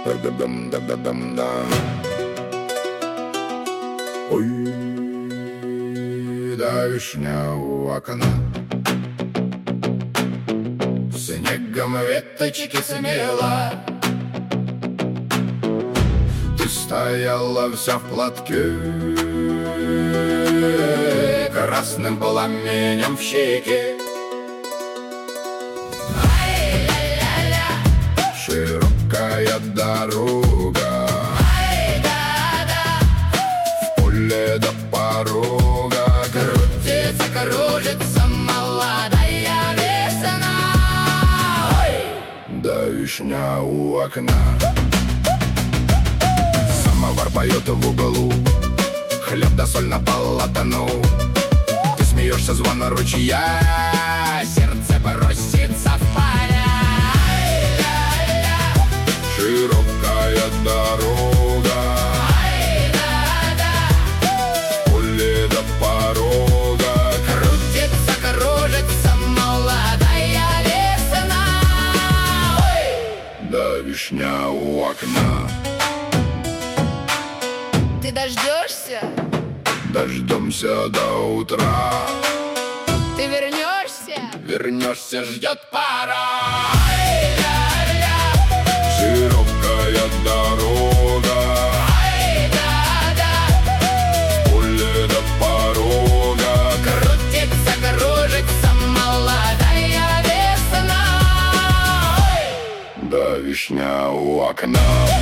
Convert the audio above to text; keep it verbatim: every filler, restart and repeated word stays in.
Да-да-дам-да-да-дам-да. Ой, да, вишня у окна. Снегом веточки смела. Ты стояла вся в платке, красным пламенем в щеке. Широкая дорога, в поле до порога. Крутится, кружится молодая весна. Да вишня у окна. Самовар поет в углу, хлеб да соль на полотну. Ты смеешься, звона ручья, сердце бросится в поля. Широкая дорога, в поле до порога. Крутится, кружится молодая весна. Да вишня у окна. Ты дождешься? Дождемся до утра. Ты вернешься? Вернешься, ждет пора. Широкая дорога, в поле до порога. Крутится, кружится молодая весна. Да вишня у окна.